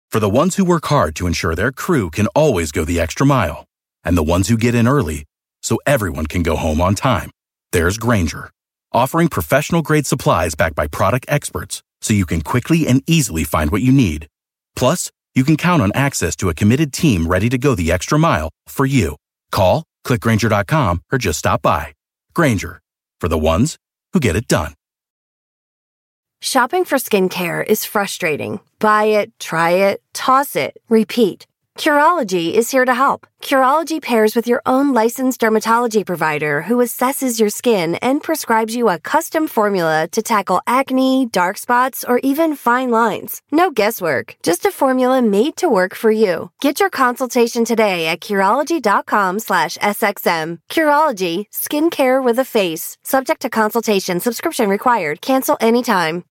For the ones who work hard to ensure their crew can always go the extra mile, and the ones who get in early so everyone can go home on time, there's Grainger, offering professional-grade supplies backed by product experts so you can quickly and easily find what you need. Plus, you can count on access to a committed team ready to go the extra mile for you. Call, click Grainger.com, or just stop by. Grainger, for the ones who get it done. Shopping for skincare is frustrating. Buy it, try it, toss it, repeat. Curology is here to help. Curology pairs with your own licensed dermatology provider who assesses your skin and prescribes you a custom formula to tackle acne, dark spots, or even fine lines. No guesswork, just a formula made to work for you. Get your consultation today at Curology.com/SXM. Curology, skincare with a face. Subject to consultation, subscription required. Cancel anytime.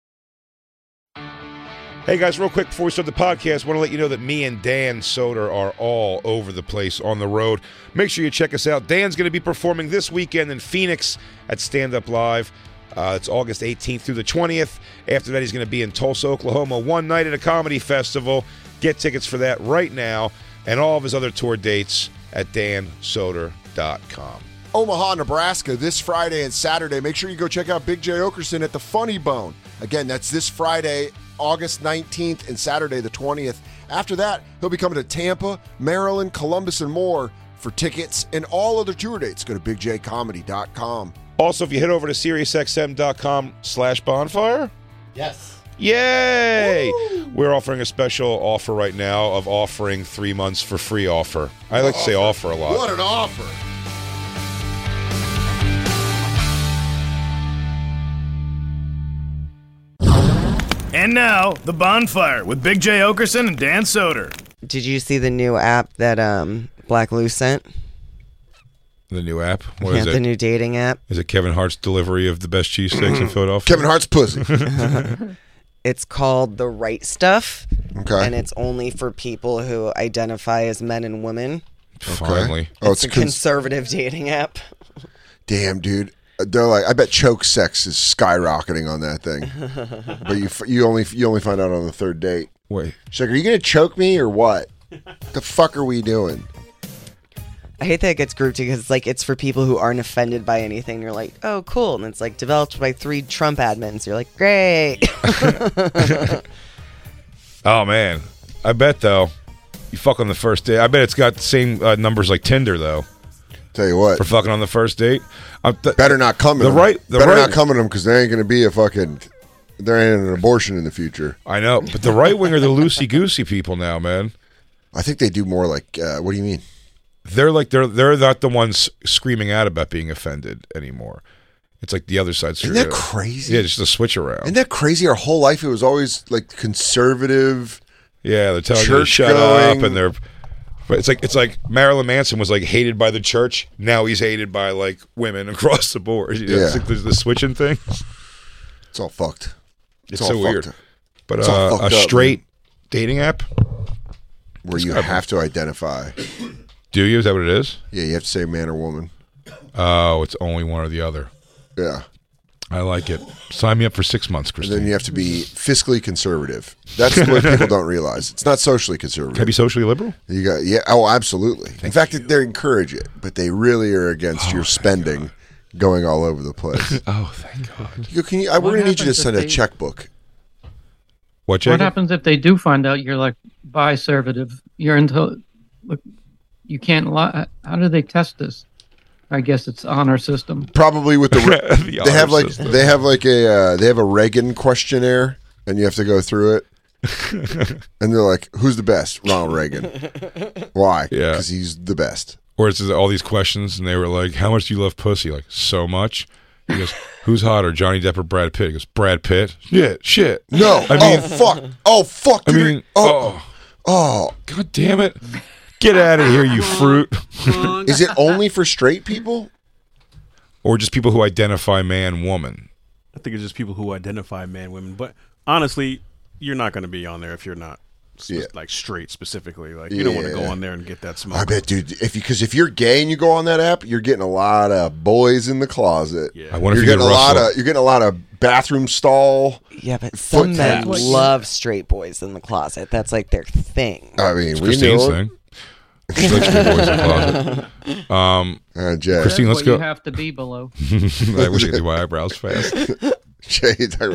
Hey guys, real quick before we start the podcast, I want to let you know that me and Dan Soder are all over the place on the road. Make sure you check us out. Dan's going to be performing this weekend in Phoenix at Stand Up Live. It's August 18th through the 20th. After that, he's going to be in Tulsa, Oklahoma, one night at a comedy festival. Get tickets for that right now, and all of his other tour dates at dansoder.com. Omaha, Nebraska, this Friday and Saturday. Make sure you go check out Big J. Okerson at the Funny Bone. Again, that's this Friday, August 19th, and Saturday the 20th. After that, he'll be coming to Tampa, Maryland, Columbus, and more. For tickets and all other tour dates, go to bigjcomedy.com. Also, if you head over to SiriusXM.com/bonfire. Yes. Yay! Woo! We're offering a special offer right now of offering 3 months for free offer. I like to say offer a lot. What an offer. And now, The Bonfire with Big J. Okerson and Dan Soder. Did you see the new app that Black Lou sent? The new app? What is it? The new dating app. Is it Kevin Hart's delivery of the best cheesesteaks in Philadelphia? Kevin Hart's pussy. It's called The Right Stuff. Okay. And it's only for people who identify as men and women. Finally. Oh, It's a conservative dating app. Damn, dude. They're like, I bet choke sex is skyrocketing on that thing. But you only find out on the third date. Wait. She's like, are you going to choke me or what? The fuck are we doing? I hate that it gets grouped because it's for people who aren't offended by anything. You're like, oh, cool. And it's developed by 3 Trump admins. You're like, great. Oh, man. I bet, though, you fuck on the first date. I bet it's got the same numbers like Tinder, though. Tell you what. For fucking on the first date. Better not come to them. Better not come to them because there ain't going to be there ain't an abortion in the future. I know. But the right wing are the loosey-goosey people now, man. I think they do more what do you mean? They're not the ones screaming out about being offended anymore. It's like the other side. Isn't that crazy? Yeah, just a switch around. Isn't that crazy? Our whole life it was always conservative. Yeah, they're telling you to shut up, and they're. But it's like Marilyn Manson was hated by the church. Now he's hated by women across the board. It's like the switching thing. It's all fucked. It's so weird. But a straight dating app where you have to identify. Do you? Is that what it is? Yeah, you have to say man or woman. Oh, it's only one or the other. Yeah. I like it. Sign me up for 6 months, Christine. And then you have to be fiscally conservative. That's what people don't realize. It's not socially conservative. Can I be socially liberal? Oh, absolutely. In fact, they encourage it, but they really are against your spending going all over the place. Oh, thank God. We're going to need you to send a checkbook. What happens if they do find out you're biservative? You're into you can't lie. How do they test this? I guess it's honor system. Probably with the they have they have a Reagan questionnaire, and you have to go through it. And they're like, "Who's the best?" Ronald Reagan. Why? Yeah, because he's the best. Or it's all these questions, and they were like, "How much do you love pussy?" Like, so much. He goes, "Who's hotter, Johnny Depp or Brad Pitt?" He goes, "Brad Pitt." Shit. No. Oh fuck. I mean, God damn it. Get out of here, you fruit. Is it only for straight people? Or just people who identify man, woman? I think it's just people who identify man, women. But honestly, you're not going to be on there if you're not like straight specifically. Like you don't want to go on there and get that smoke. I bet, dude. If you're gay and you go on that app, you're getting a lot of boys in the closet. Yeah. I wonder You're if getting a lot of bathroom stall. Yeah, but some men taps. love straight boys in the closet. That's like their thing. I mean, we Christine's know. thing. She likes Straight Boys in the Closet. Jay. Christine, let's what go. you have to be below. I wish I could do my eyebrows fast. Jay, you talking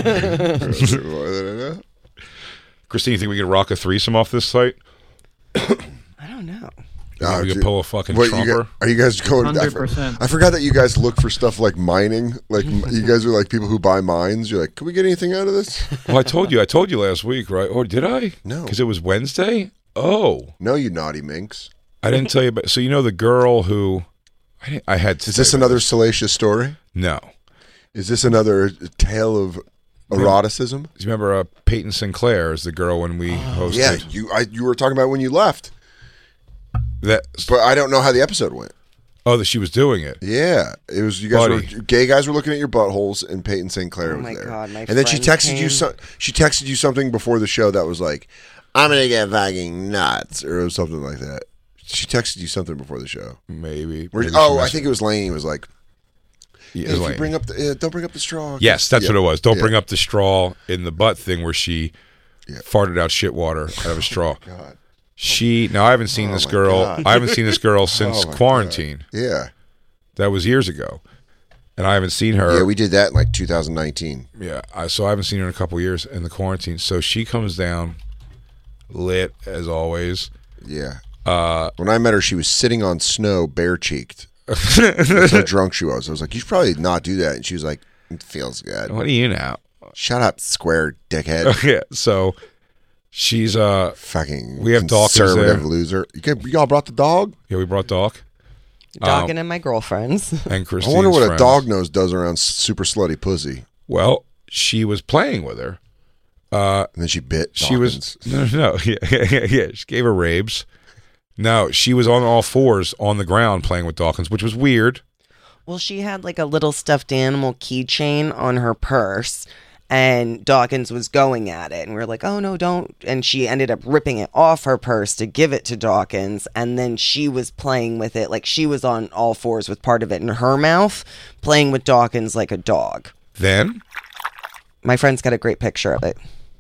about? Christine, you think we could rock a threesome off this site? I don't know. We could pull a fucking Wait, trumper. are you guys going? 100%. I forgot that you guys look for stuff like mining. Like you guys are like people who buy mines. You're like, can we get anything out of this? Well, I told you last week, right? Or did I? No. Because it was Wednesday? Oh. No, you naughty minx. I didn't tell you about. So you know the girl who I had to. Is this another salacious story? No. Is this another tale of eroticism? Do you remember Peyton Sinclair is the girl when we hosted? Yeah, you were talking about when you left. That. But I don't know how the episode went. Oh, that she was doing it. Yeah, it was you guys. Buddy. Gay guys were looking at your buttholes, and Peyton Sinclair was my there. God, my and then she friend texted you. came. She texted you something before the show that was like, "I'm gonna get fucking nuts," or it was something like that. She texted you something before the show. Maybe. I think it was Laney. Was like, Yeah, hey, if you bring up the don't bring up the straw. Yes, that's what it was. Don't Yeah. bring up the straw in the butt thing where she farted out shit water out of a straw. God. Now I haven't seen this girl. God. I haven't seen this girl since my quarantine. Yeah. That was years ago, and I haven't seen her. Yeah, we did that in like 2019. Yeah, so I haven't seen her in a couple years in the quarantine. So she comes down, lit as always. Yeah. When I met her, she was sitting on snow, bare cheeked. That's how drunk she was. I was like, you should probably not do that. And she was like, it feels good. What do you know? Shut up, square dickhead. Yeah. So she's fucking. We have Dawkins conservative there. loser. Y'all brought the dog? Yeah, we brought Doc Dogging and my girlfriends. and I Christine's wonder what a friends. dog nose does around super slutty pussy. Well, she was playing with her. And then she bit. She Dawkins. was no. Yeah. She gave her rabes. No, she was on all fours on the ground playing with Dawkins, which was weird. Well, she had like a little stuffed animal keychain on her purse, and Dawkins was going at it, and we were like, oh no, don't. And she ended up ripping it off her purse to give it to Dawkins, and then she was playing with it, like she was on all fours with part of it in her mouth, playing with Dawkins like a dog. Then My friend's got a great picture of it.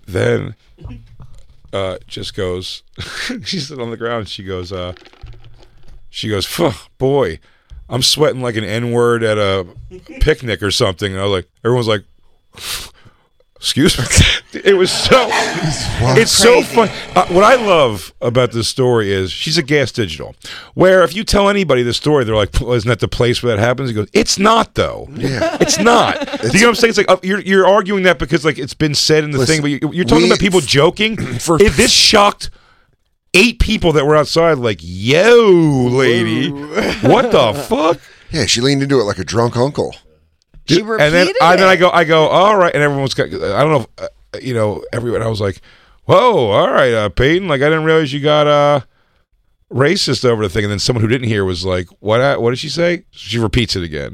Just goes, she's sitting on the ground. She goes, "Phew, boy, I'm sweating like an N-word at a picnic or something." And I was like, everyone's like, excuse me. It was so, it's so fun. What I love about this story is she's a Gas Digital, where if you tell anybody the story, they're like, well, isn't that the place where that happens? He goes, it's not though. Yeah. It's not. Do you know what I'm saying? It's like you're arguing that because like it's been said in the Listen, thing, but you're talking about people joking. If this shocked 8 people that were outside, like, yo, lady, what the fuck? Yeah, she leaned into it like a drunk uncle. She And repeated then it. I go, all right, and everyone's got, I don't know, if, everyone. I was like, whoa, all right, Peyton, like I didn't realize you got racist over the thing, and then someone who didn't hear was like, what did she say? She repeats it again.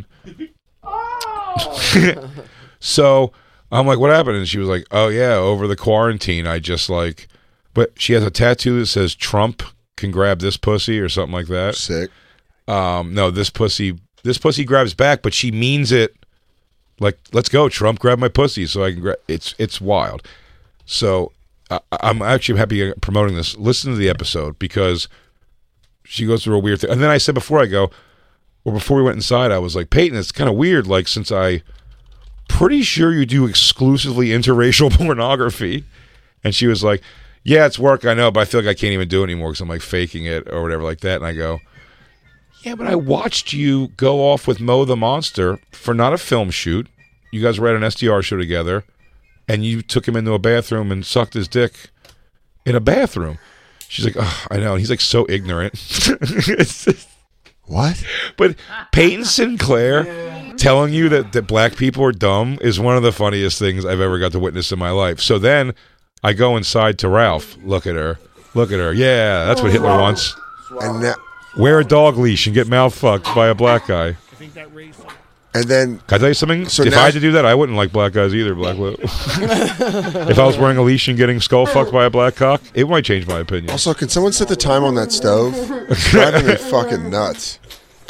So I'm like, what happened? And she was like, oh yeah, over the quarantine, I just like, but she has a tattoo that says Trump can grab this pussy or something like that. Sick. No, this pussy grabs back, but she means it. Like, let's go, Trump, grab my pussy so I can grab. It's wild. So I'm actually happy promoting this. Listen to the episode because she goes through a weird thing. And then I said before we went inside, I was like, Peyton, it's kind of weird. Like, since pretty sure you do exclusively interracial pornography. And she was like, yeah, it's work, I know, but I feel like I can't even do it anymore because I'm like faking it or whatever like that. And I go, yeah, but I watched you go off with Mo the Monster for not a film shoot. You guys were at an SDR show together, and you took him into a bathroom and sucked his dick in a bathroom. She's like, oh, I know. And he's like so ignorant. It's just, what? But Peyton Sinclair telling you that black people are dumb is one of the funniest things I've ever got to witness in my life. So then I go inside to Ralph. Look at her. Yeah, that's what Hitler wants. And now, Wear a dog leash and get mouth fucked by a black guy. And then, Can I tell you something? So if now- I had to do that, I wouldn't like black guys either, Black Lou. If I was wearing a leash and getting skull fucked by a black cock, it might change my opinion. also, can someone set the time on that stove? It's driving me fucking nuts.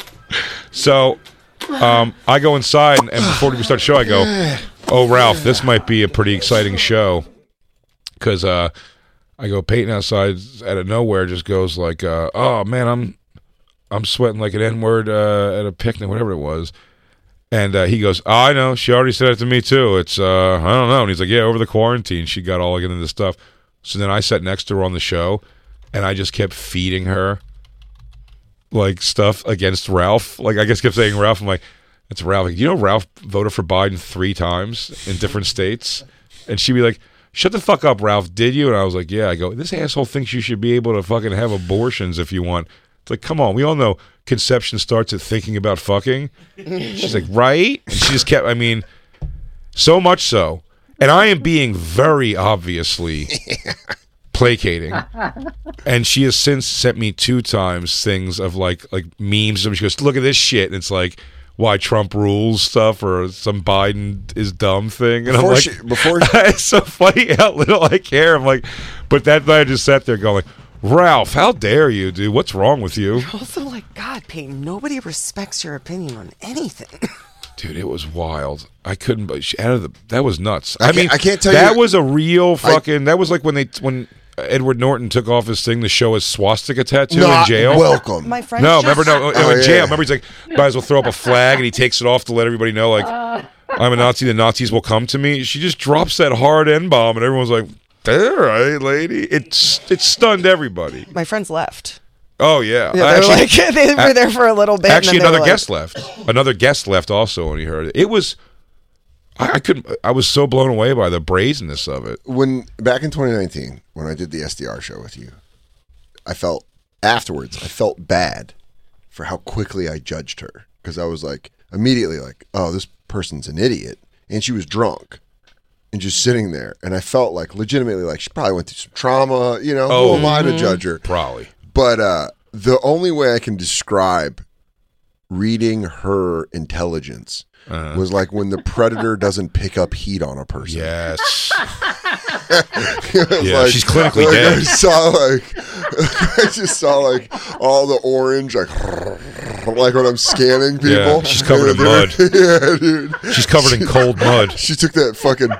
So I go inside, and before we start the show, I go, "Oh, Ralph, this might be a pretty exciting show," because I go, Peyton outside out of nowhere just goes like, "Oh man, I'm sweating like an N-word at a picnic, whatever it was," and he goes, "Oh, I know, she already said it to me too. It's I don't know," and he's like, "Yeah, over the quarantine, she got all into this stuff." So then I sat next to her on the show, and I just kept feeding her like stuff against Ralph. Like I just kept saying Ralph. I'm like, it's Ralph. Like, you know, Ralph voted for Biden 3 times in different states, and she'd be like, "Shut the fuck up, Ralph. Did you?" And I was like, "Yeah." I go, "This asshole thinks you should be able to fucking have abortions if you want." It's like, come on. We all know conception starts at thinking about fucking. She's like, right? And she just kept. I mean, so much so, and I am being very obviously placating. And she has since sent me 2 times things of like memes. And she goes, "Look at this shit." And it's like, why Trump rules stuff or some Biden is dumb thing. And I'm like, it's so funny how little I care. I'm like, but that night I just sat there going, Ralph, how dare you, dude? What's wrong with you? You're also like, God, Peyton, nobody respects your opinion on anything. Dude, it was wild. I couldn't. That was nuts. I can't tell you that was a real fucking. That was like when Edward Norton took off his thing to show his swastika tattoo in jail. Welcome. My friend. No, remember, in jail. yeah. Remember, he's like, might as well throw up a flag, and he takes it off to let everybody know, like, I'm a Nazi. The Nazis will come to me. She just drops that hard N-bomb, and everyone's like, all right, lady. It stunned everybody. My friends left. Oh yeah, Yeah, they were there for a little bit. Actually, and then another guest left. Another guest left also when he heard it. It was. I couldn't. I was so blown away by the brazenness of it. When back in 2019, when I did the SDR show with you, I felt bad for how quickly I judged her, because I was like immediately like, oh, this person's an idiot, and she was drunk and just sitting there, and I felt like legitimately like she probably went through some trauma. You know, who am I to judge her? Probably. But the only way I can describe reading her intelligence was like when the predator doesn't pick up heat on a person. Yes. Yeah, she's clinically dead. I just saw like all the orange, like when I'm scanning people. Yeah, she's covered in mud. Yeah, dude. She's covered in cold mud. She took the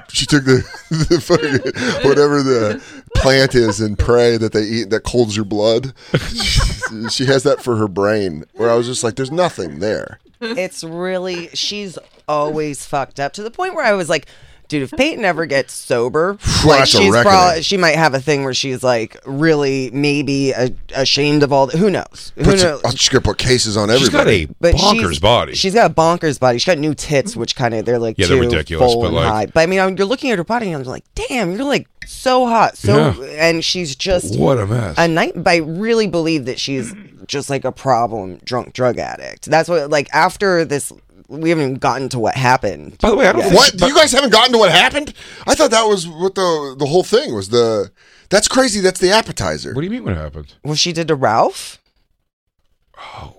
fucking whatever the plant is in prey that they eat that colds your blood. She has that for her brain, where I was just like, there's nothing there. It's really, she's always fucked up to the point where I was like, dude, if Peyton ever gets sober, like she might have a thing where she's like really maybe ashamed of all that. Who knows? Who knows? She's gonna put cases on everybody. She's got a bonkers body. She's got a bonkers body. She's got new tits, which kind of they're like they're ridiculous, full but and like high. But I mean, you're looking at her body, and I'm like, damn, you're like so hot, and she's just what a mess. I really believe that she's just like a problem drug addict. That's what, like, after this, we haven't even gotten to what happened. By the way, I don't What? You guys haven't gotten to what happened? I thought that was what the whole thing was. That's crazy. That's the appetizer. What do you mean what happened? What she did to Ralph? Oh.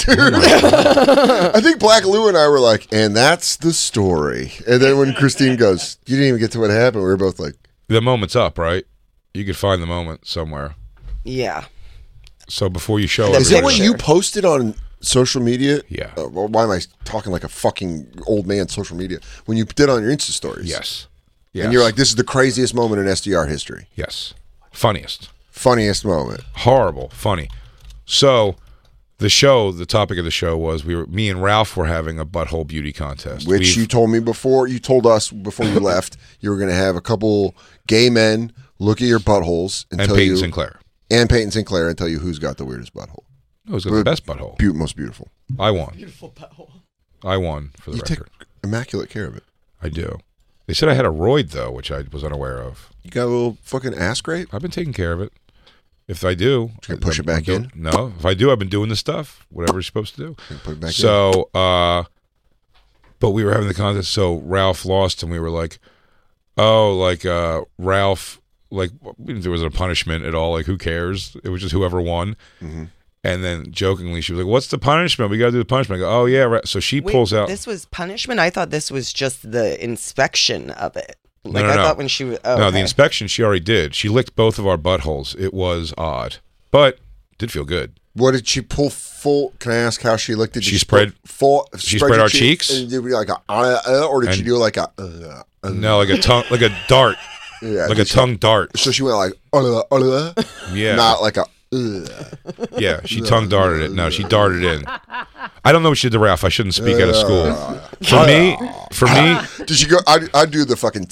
I think Black Lou and I were like, and that's the story. And then when Christine goes, you didn't even get to what happened, we were both like, the moment's up, right? You could find the moment somewhere. Yeah. So before you show is it what picture. you posted on social media? Yeah. Well, why am I talking like a fucking old man social media? When you did on your Insta stories. Yes. And you're like, this is the craziest moment in SDR history. Yes. Funniest Funniest moment. Horrible. Funny. So the topic of the show was me and Ralph were having a butthole beauty contest. Which you told me before, you told us before you left, you were going to have a couple gay men look at your buttholes and tell Peyton you. Sinclair. And Peyton Sinclair and tell you who's got the weirdest butthole. Who's got the best butthole? Most beautiful. I won. Beautiful butthole. I won for the You record. take immaculate care of it. I do. They said I had a roid, though, which I was unaware of. You got a little fucking ass scrape? I've been taking care of it. If I do... You push it back in? No. If I do, I've been doing the stuff, whatever you're supposed to do. Put it back so, but we were having the contest, so Ralph lost, and we were like, oh, like, Ralph, like, there wasn't a punishment at all. Like, who cares? It was just whoever won. Mm-hmm. And then jokingly, she was like, "What's the punishment? We got to do the punishment." I go, "Oh yeah." Right. So she pulls out. This was punishment? I thought this was just the inspection of it. No. I thought when she was. Oh, no, okay. the inspection she already did. She licked both of our buttholes. It was odd, but did feel good. What did she pull full? Can I ask how she licked it? She spread full. She spread our cheeks, and did like a, or did she do like a? No, like a tongue, like a dart, yeah, like a tongue dart. So she went like, yeah, not like a. Yeah, she tongue darted it. No, she darted in. I don't know what she did to Ralph. I shouldn't speak out of school. For me, did she go? I do the fucking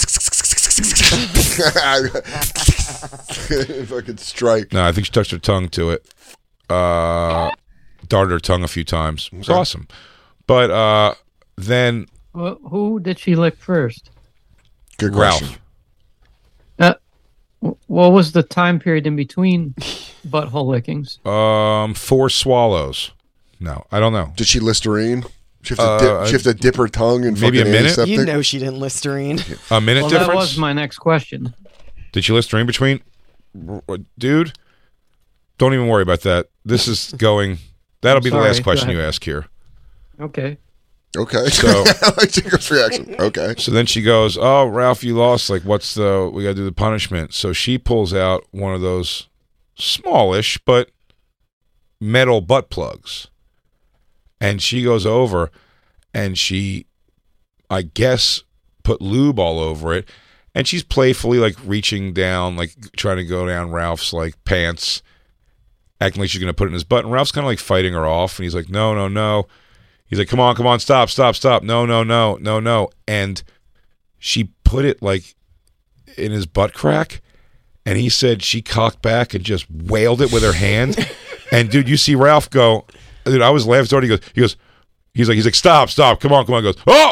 fucking strike. No, I think she touched her tongue to it. Darted her tongue a few times. It was awesome. But then Well, who did she lick first? Good question. Ralph. What was the time period in between butthole lickings? 4 swallows. No, I don't know. Did she Listerine? She have to dip her tongue and maybe a minute. Antiseptic? You know she didn't Listerine. A minute Well, difference. that was my next question. Did she Listerine between? Dude, don't even worry about that. This is going. That'll be the last question you ask here. Okay. Okay. So I like Jacob's reaction. Okay. So then she goes, "Oh, Ralph, you lost. Like, what's the? We got to do the punishment." So she pulls out one of those smallish but metal butt plugs, and she goes over, and she, I guess, put lube all over it, and she's playfully like reaching down, like trying to go down Ralph's like pants, acting like she's gonna put it in his butt, and Ralph's kind of like fighting her off, and he's like, "No, no, no." He's like, come on, stop. No, no, no, no, no. And she put it like in his butt crack, and he said she cocked back and just wailed it with her hand. And dude, you see Ralph go, dude, I was laughing so hard. He's like, stop, come on. He goes, oh.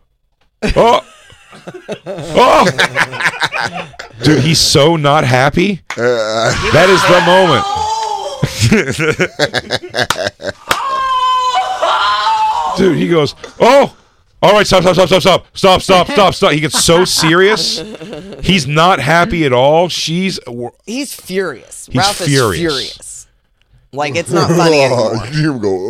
Dude, he's so not happy. That is the moment. Dude, he goes, oh, all right, stop. He gets so serious. He's not happy at all. He's furious. He's Ralph furious. is furious. Like, it's not funny anymore. You go,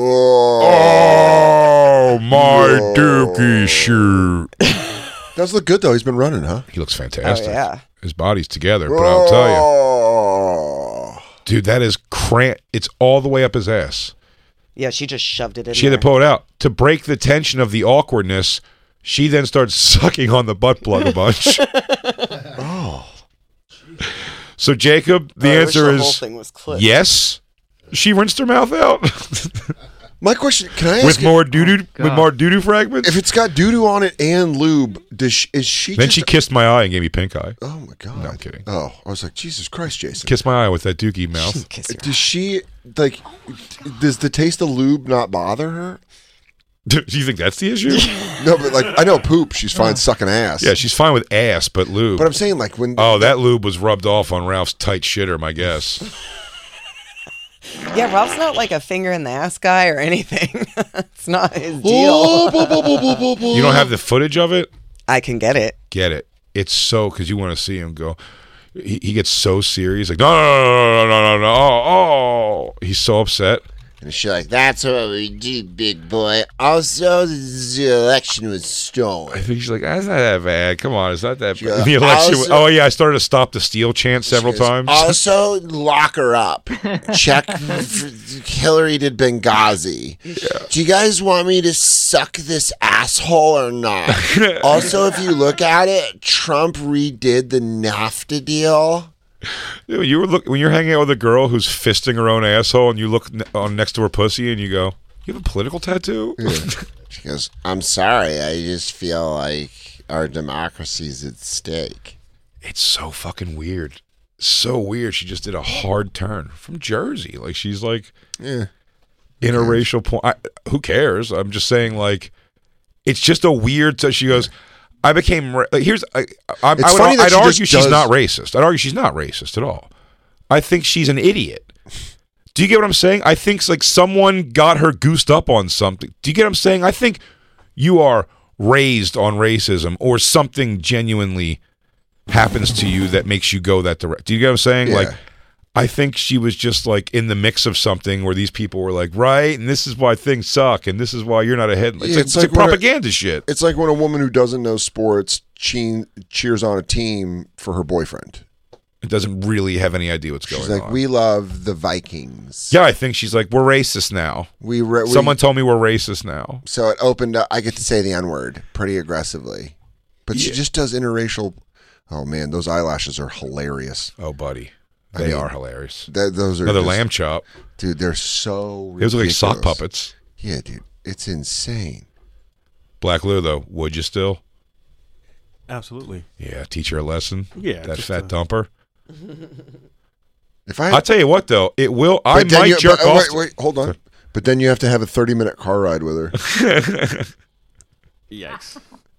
oh, my dookie shoot. Does look good, though. He's been running, huh? He looks fantastic. Oh, yeah. His body's together, but I'll tell you. Dude, that is it's all the way up his ass. Yeah, she just shoved it in She had to pull it out. To break the tension of the awkwardness, she then starts sucking on the butt plug a bunch. Oh. So, Jacob, the answer is whole thing was clipped. yes. She rinsed her mouth out. My question, can I ask with more doo-doo fragments? If it's got doo-doo on it and lube, is she Then just... she kissed my eye and gave me pink eye. Oh, my God. No, I'm kidding. Oh, I was like, Jesus Christ, Jason. Kiss my eye with that dookie mouth. Does she, like, does the taste of lube not bother her? Do you think that's the issue? No, but, like, I know poop. She's fine sucking ass. Yeah, she's fine with ass, but lube. But I'm saying, like, when... Oh, that lube was rubbed off on Ralph's tight shitter, my guess. Yeah, Ralph's not like a finger in the ass guy or anything. It's not his deal. You don't have the footage of it? I can get it. Get it. It's so, because you want to see him go. He gets so serious. Like, no. Oh. He's so upset. And she's like, that's what we do, big boy. Also, the election was stolen. I think she's like, that's not that bad. Come on, it's not that bad. Yeah. The election. Also- Oh, yeah, I started to stop the steal chant several times. Also, lock her up. Check Hillary did Benghazi. Yeah. Do you guys want me to suck this asshole or not? Also, if you look at it, Trump redid the NAFTA deal. Dude, when you're hanging out with a girl who's fisting her own asshole and you look on next to her pussy and you go, you have a political tattoo? Yeah. She goes, I'm sorry. I just feel like our democracy's at stake. It's so fucking weird. So weird. She just did a hard turn from Jersey. Like, she's like, interracial point. Who cares? I'm just saying, like, it's just a weird. She goes, I became. Like, here's. I'd argue she's not racist. I'd argue she's not racist at all. I think she's an idiot. Do you get what I'm saying? I think like someone got her goosed up on something. Do you get what I'm saying? I think you are raised on racism, or something genuinely happens to you that makes you go that direction. Do you get what I'm saying? Yeah. Like, I think she was just like in the mix of something where these people were like, right, and this is why things suck, and this is why you're not ahead. It's like propaganda shit. It's like when a woman who doesn't know sports cheers on a team for her boyfriend. It doesn't really have any idea what's going on. She's like, we love the Vikings. Yeah, I think she's like, we're racist now. Someone told me we're racist now. So it opened up. I get to say the N-word pretty aggressively. But she just does interracial. Oh, man, those eyelashes are hilarious. Oh, buddy. They are hilarious. Those are another lamb chop. Dude, they're so ridiculous. Those are like sock puppets. Yeah, dude. It's insane. Black Lou, though, would you still? Absolutely. Yeah, teach her a lesson. Yeah. That fat dumper. I'll tell you what, though, it will. I might jerk off. Wait, hold on. But then you have to have a 30-minute car ride with her. Yikes.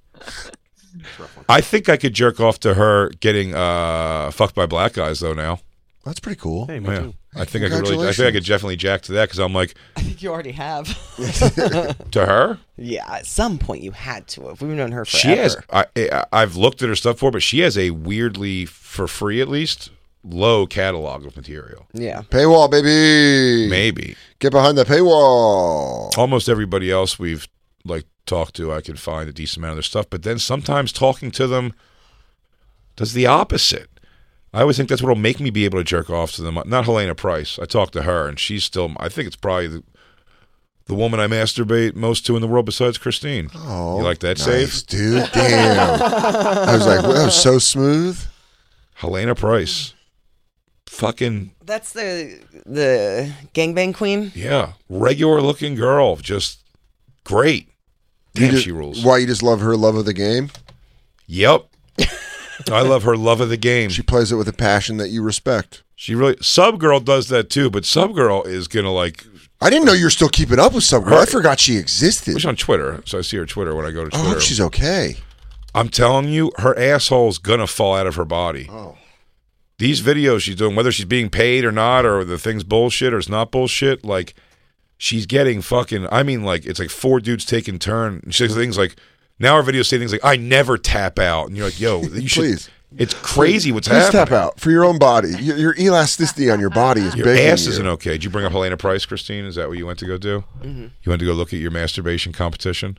I think I could jerk off to her getting fucked by black guys, though, now. That's pretty cool. Hey, me too. I think I could definitely jack to that because I'm like. I think you already have. To her? Yeah, at some point you had to have. We've known her forever. She has. I've looked at her stuff before, but she has a weirdly, for free at least, low catalog of material. Yeah. Paywall, baby. Maybe. Get behind the paywall. Almost everybody else we've like talked to, I can find a decent amount of their stuff, but then sometimes talking to them does the opposite. I always think that's what'll make me be able to jerk off to them. Not Helena Price. I talked to her, and she's still. I think it's probably the woman I masturbate most to in the world besides Christine. Oh, you like that nice, save, dude? Damn. I was like, well, that was so smooth. Helena Price, fucking. That's the gangbang queen. Yeah, regular looking girl, just great. Damn, she rules. Why, you just love her love of the game? Yep. I love her love of the game. She plays it with a passion that you respect. She really. Subgirl does that too, but Subgirl is gonna like. I didn't know you were still keeping up with Subgirl. I forgot she existed. She's on Twitter, so I see her Twitter when I go to Twitter. I hope she's okay. I'm telling you, her asshole's gonna fall out of her body. Oh. These videos she's doing, whether she's being paid or not, or the thing's bullshit or it's not bullshit, like she's getting fucking. I mean, like it's like 4 dudes taking turn. And she says things like. Now our videos say things like, I never tap out. And you're like, yo, you should. Please. It's crazy what's Please happening. tap out for your own body. Your elasticity on your body is your big. Your ass isn't okay. Did you bring up Helena Price, Christine? Is that what you went to go do? Mm-hmm. You went to go look at your masturbation competition?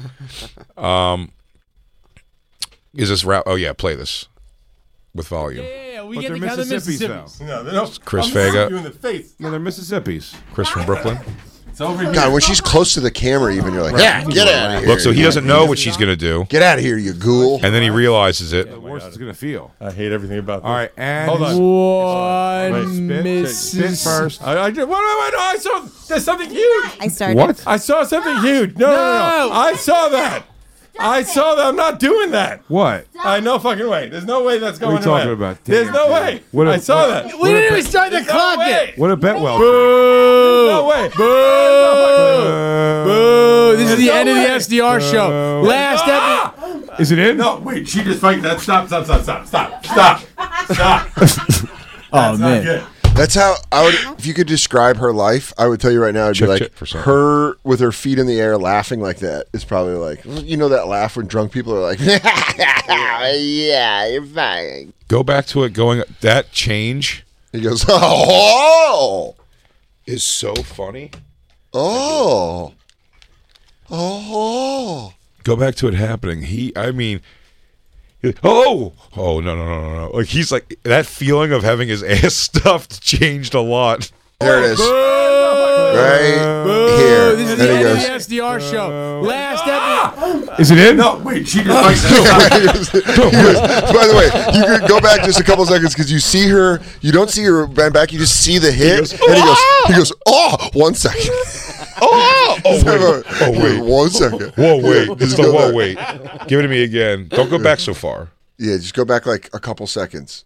Is this rap? Oh, yeah, play this with volume. Yeah, we get to count the Mississippis. No, they're not. Chris Vega. You in the face. No, they're Mississippis. Chris from Brooklyn. It's over here. God, when she's close to the camera, even you're like, yeah, get out of here. Look, so he doesn't know what she's going to do. Get out of here, you ghoul. And then he realizes it. The worse it's going to feel. I hate everything about this. All right, and hold on. One spit first. Wait, no, I saw. There's something huge. I started. What? I saw something huge. No. I saw that. I saw that. I'm not doing that. What? I no fucking way. There's no way that's going What are you talking away. about? There's no way. I saw that. We didn't even start the clock yet. What a Betwell. Boo! No way. Boo! Boo! This is the end of the SDR show. Last episode. Is it in? No, wait. She just fight that. Stop. Oh, man. Good. That's how I would. If you could describe her life, I would tell you right now. It'd be like her with her feet in the air, laughing like that. Is probably like that laugh when drunk people are like, "Yeah, you're fine." Go back to it. That change. He goes, "Oh, is so funny." Oh. Go back to it happening. No. Like he's like that feeling of having his ass stuffed changed a lot. There it is. Right here. This is the end of the SDR show. Last episode. Is it in? No, wait. She just By the way, you could go back just a couple seconds because you see her. You don't see her back. You just see the hit, he goes, "Oh, 1 second." Wait. 1 second. Whoa, wait. Wait. Give it to me again. Don't go back so far. Yeah, just go back like a couple seconds.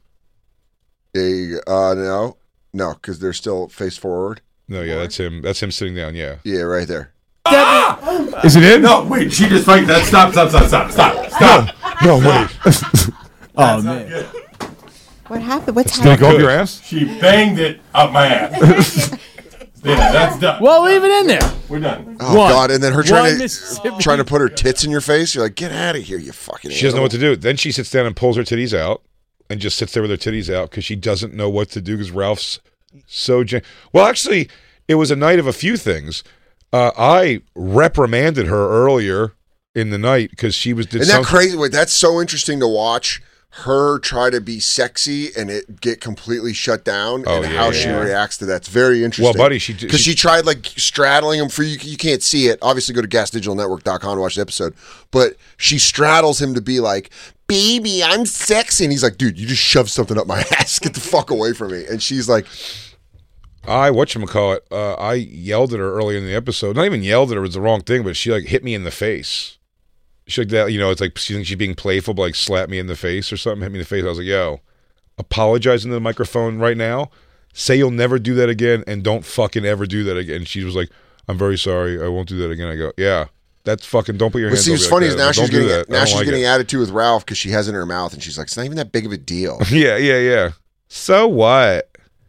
No, because they're still face forward. No, yeah, that's him. That's him sitting down. Yeah. Yeah, right there. Is it in? No, wait. She just fight that. Stop. No, wait. Oh, man. What happened? What's Did it happening? go up your ass? She banged it up my ass. Yeah, that's done. Well, leave it in there. We're done. Oh God! And then her trying Mississippi. to put her tits in your face. You're like, get out of here, you fucking. She doesn't know what to do. Then she sits down and pulls her titties out, and just sits there with her titties out because she doesn't know what to do because Ralph's so... Well, actually, it was a night of a few things. I reprimanded her earlier in the night because she was... Isn't that crazy? Wait, that's so interesting to watch her try to be sexy and it get completely shut down and how she reacts to that's very interesting. Well, buddy, because she tried like straddling him for you can't see it. Obviously, go to gasdigitalnetwork.com to watch the episode. But she straddles him to be like, baby, I'm sexy. And he's like, dude, you just shoved something up my ass. Get the fuck away from me. And she's like... I yelled at her early in the episode. Not even yelled at her, it was the wrong thing, but she like hit me in the face. She like that, it's like she thinks she's being playful, but like slap me in the face or something, hit me in the face. I was like, yo, apologize into the microphone right now. Say you'll never do that again and don't fucking ever do that again. And she was like, I'm very sorry, I won't do that again. I go, yeah, that's fucking, don't put your hands up. What's funny is now she's getting it. attitude with Ralph because she has it in her mouth and she's like, it's not even that big of a deal. Yeah. So what?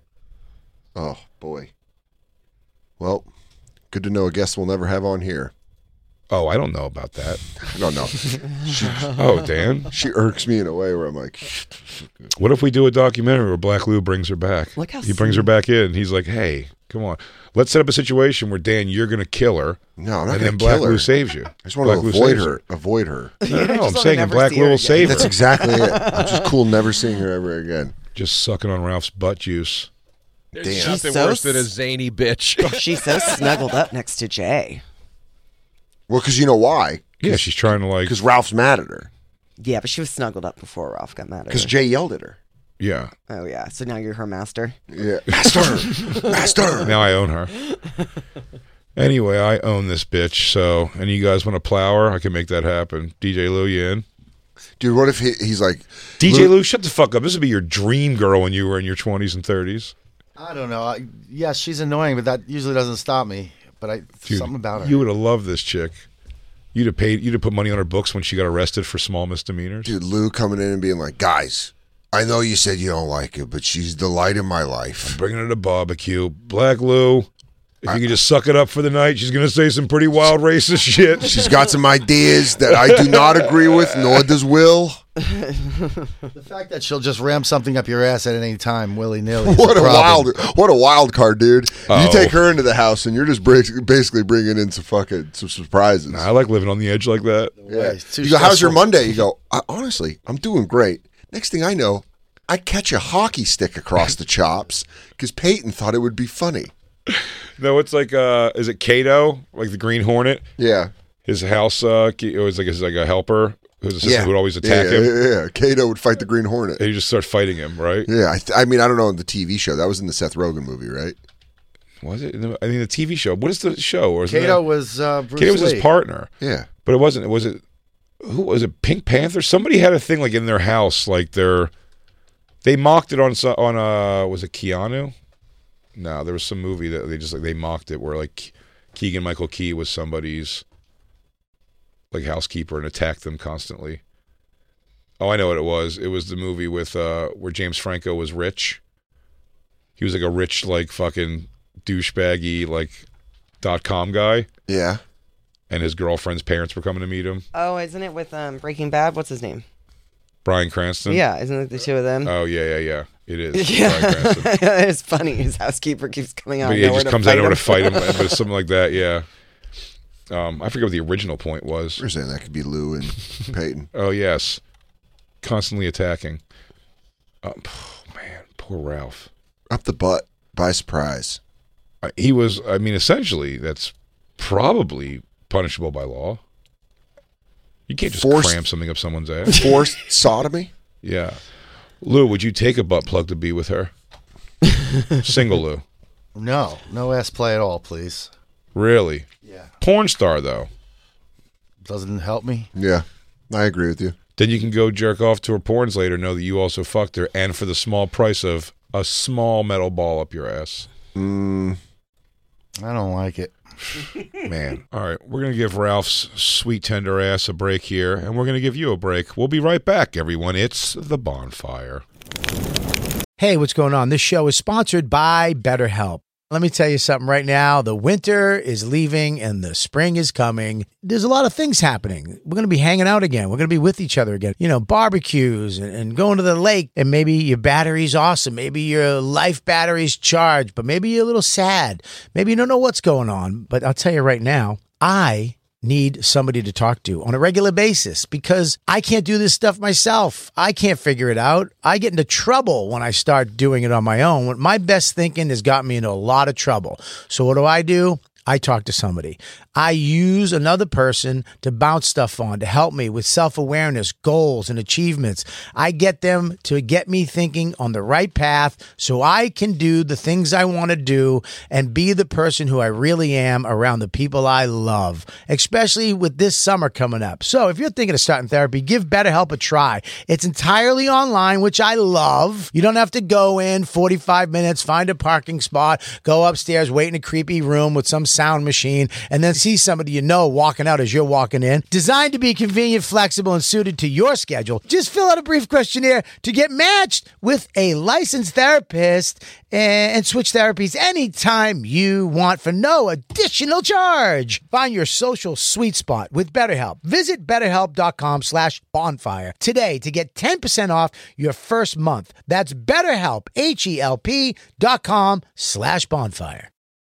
Oh, boy. Well, good to know a guest we'll never have on here. Oh, I don't know about that. I don't know. Dan? She irks me in a way where I'm like... What if we do a documentary where Black Lou brings her back? He brings her back in. He's like, hey, come on. Let's set up a situation where, Dan, you're going to kill her. No, I'm not going to kill her. And then Black Lou saves you. I just want to avoid her. No, I'm saying Black Lou will save her. That's exactly it. I'm just cool never seeing her ever again. Just sucking on Ralph's butt juice. There's nothing worse than a zany bitch. She's so snuggled up next to Jay. Well, because you know why? Yeah, she's trying to like... Because Ralph's mad at her. Yeah, but she was snuggled up before Ralph got mad at her. Because Jay yelled at her. Yeah. Oh, yeah. So now you're her master? Yeah. Master! Now I own her. Anyway, I own this bitch, so... And you guys want to plow her? I can make that happen. DJ Lou, you in? Dude, what if he's like... DJ Lou, shut the fuck up. This would be your dream girl when you were in your 20s and 30s. I don't know. Yes, she's annoying, but that usually doesn't stop me. But something about her. You would have loved this chick. You'd have put money on her books when she got arrested for small misdemeanors. Dude, Lou coming in and being like, guys, I know you said you don't like her, but she's the light of my life. I'm bringing her to barbecue. Black Lou, if you could just suck it up for the night, she's going to say some pretty wild racist shit. She's got some ideas that I do not agree with, nor does Will. The fact that she'll just ram something up your ass at any time, willy-nilly. What a wild card, dude. You take her into the house and you're just basically bringing in some surprises. I like living on the edge like that. Yeah. You go, how's your Monday? You go, honestly, I'm doing great. Next thing I know, I catch a hockey stick across the chops because Peyton thought it would be funny. No, it's like, is it Kato, like the Green Hornet? Yeah. His house, it was like a helper. Whose assistant would always attack him. Yeah. Kato would fight the Green Hornet. And you just start fighting him, right? Yeah. I mean, I don't know the TV show. That was in the Seth Rogen movie, right? Was it? I mean, the TV show. What is the show? Or Kato was Bruce Kato was Lee. his partner. Yeah. But it wasn't. Was it? Who was it? Pink Panther? Somebody had a thing like in their house, like they mocked it on was it Keanu? No, there was some movie that they mocked it where like Keegan-Michael Key was somebody's like housekeeper and attacked them constantly. Oh, I know what it was. It was the movie with where James Franco was rich. He was like a rich, like fucking douchebaggy, like .com guy. Yeah. And his girlfriend's parents were coming to meet him. Oh, isn't it with Breaking Bad? What's his name? Bryan Cranston. Yeah, isn't it the two of them? Oh yeah. It is. Yeah. It's funny. His housekeeper keeps coming out. But yeah, he just comes out over to fight him, but something like that. Yeah. I forget what the original point was. You're saying that could be Lou and Peyton. Oh, yes. Constantly attacking. Oh, man, poor Ralph. Up the butt by surprise. He was, essentially, that's probably punishable by law. You can't just cram something up someone's ass. Forced sodomy? Yeah. Lou, would you take a butt plug to be with her? Single Lou. No ass play at all, please. Really? Yeah. Porn star, though. Doesn't help me. Yeah, I agree with you. Then you can go jerk off to her porns later, know that you also fucked her, and for the small price of a small metal ball up your ass. I don't like it. Man. All right, we're going to give Ralph's sweet, tender ass a break here, and we're going to give you a break. We'll be right back, everyone. It's The Bonfire. Hey, what's going on? This show is sponsored by BetterHelp. Let me tell you something right now. The winter is leaving and the spring is coming. There's a lot of things happening. We're going to be hanging out again. We're going to be with each other again. You know, barbecues and going to the lake. And maybe your battery's awesome. Maybe your life battery's charged, but maybe you're a little sad. Maybe you don't know what's going on. But I'll tell you right now, I need somebody to talk to on a regular basis because I can't do this stuff myself. I can't figure it out. I get into trouble when I start doing it on my own. My best thinking has got me into a lot of trouble. So what do? I talk to somebody. I use another person to bounce stuff on, to help me with self-awareness, goals, and achievements. I get them to get me thinking on the right path so I can do the things I want to do and be the person who I really am around the people I love, especially with this summer coming up. So if you're thinking of starting therapy, give BetterHelp a try. It's entirely online, which I love. You don't have to go in 45 minutes, find a parking spot, go upstairs, wait in a creepy room with some sound machine, and then see somebody you know walking out as you're walking in. Designed to be convenient, flexible, and suited to your schedule. Just fill out a brief questionnaire to get matched with a licensed therapist and switch therapies anytime you want for no additional charge. Find your social sweet spot with BetterHelp. Visit BetterHelp.com/bonfire today to get 10% off your first month. That's BetterHelp, HELP.com/bonfire.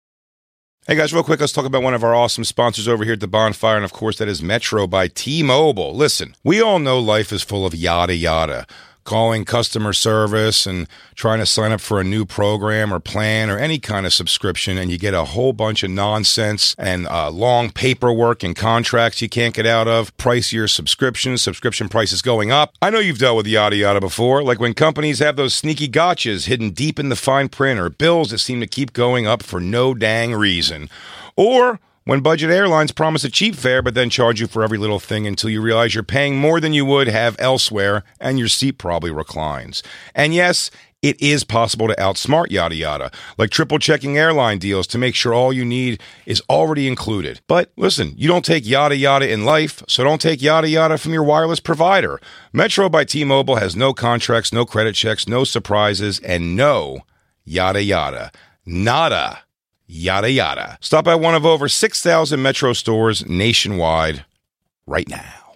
Hey guys, real quick, let's talk about one of our awesome sponsors over here at the Bonfire, and of course that is Metro by T-Mobile. Listen, we all know life is full of yada yada. Calling customer service and trying to sign up for a new program or plan or any kind of subscription, and you get a whole bunch of nonsense and long paperwork and contracts you can't get out of, pricier subscription prices going up. I know you've dealt with yada yada before, like when companies have those sneaky gotchas hidden deep in the fine print or bills that seem to keep going up for no dang reason. Or when budget airlines promise a cheap fare but then charge you for every little thing until you realize you're paying more than you would have elsewhere and your seat probably reclines. And yes, it is possible to outsmart yada yada, like triple checking airline deals to make sure all you need is already included. But listen, you don't take yada yada in life, so don't take yada yada from your wireless provider. Metro by T-Mobile has no contracts, no credit checks, no surprises, and no yada yada. Nada. Yada yada. Stop by one of over 6,000 Metro stores nationwide right now.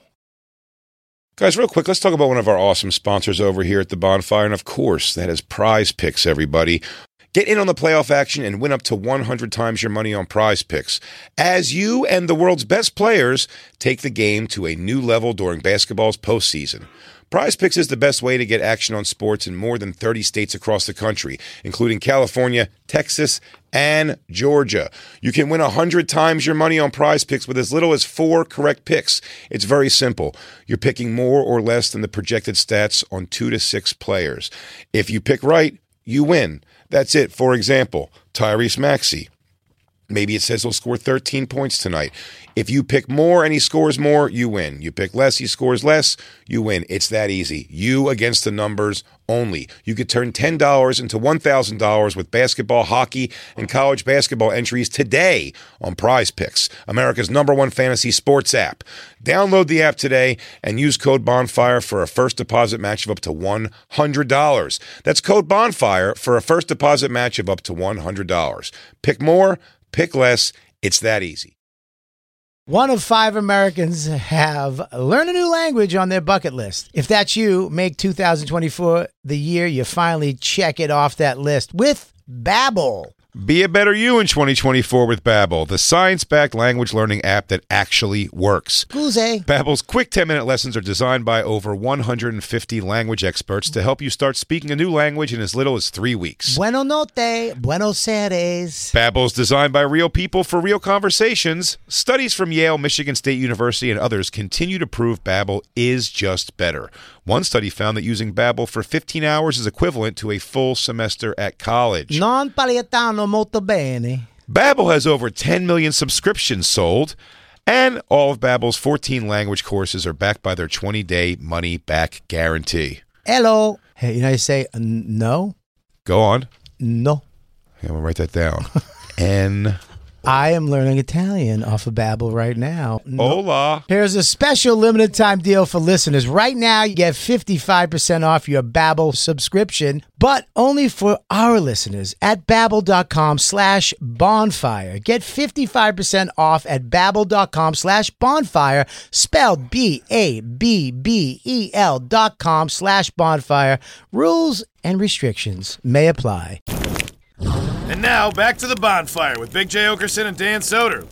Guys, real quick, let's talk about one of our awesome sponsors over here at the Bonfire, and of course, that is Prize Picks, everybody. Get in on the playoff action and win up to 100 times your money on Prize Picks as you and the world's best players take the game to a new level during basketball's postseason. Prize Picks is the best way to get action on sports in more than 30 states across the country, including California, Texas, and Georgia. You can win 100 times your money on Prize Picks with as little as 4 correct picks. It's very simple. You're picking more or less than the projected stats on 2 to 6 players. If you pick right, you win. That's it. For example, Tyrese Maxey. Maybe it says he'll score 13 points tonight. If you pick more and he scores more, you win. You pick less, he scores less, you win. It's that easy. You against the numbers only. You could turn $10 into $1,000 with basketball, hockey, and college basketball entries today on Prize Picks, America's #1 fantasy sports app. Download the app today and use code BONFIRE for a first deposit match of up to $100. That's code BONFIRE for a first deposit match of up to $100. Pick more, pick less. It's that easy. 1 of 5 Americans have learn a new language on their bucket list. If that's you, make 2024 the year you finally check it off that list with Babbel. Be a better you in 2024 with Babbel, the science-backed language learning app that actually works. Babbel's quick 10-minute lessons are designed by over 150 language experts to help you start speaking a new language in as little as 3 weeks. Bueno notte, buenos aires. Babbel's designed by real people for real conversations. Studies from Yale, Michigan State University, and others continue to prove Babbel is just better. One study found that using Babbel for 15 hours is equivalent to a full semester at college. Non paletano molto bene. Babbel has over 10 million subscriptions sold, and all of Babbel's 14 language courses are backed by their 20-day money-back guarantee. Hello. Hey, you know how you say no? Go on. No. Yeah, I'm going to write that down. N-O. I am learning Italian off of Babbel right now. Hola. Here's a special limited time deal for listeners. Right now, you get 55% off your Babbel subscription, but only for our listeners at Babbel.com/bonfire. Get 55% off at Babbel.com/bonfire, spelled BABBEL.com/bonfire. Rules and restrictions may apply. And now, back to the bonfire with Big J. Okerson and Dan Soder.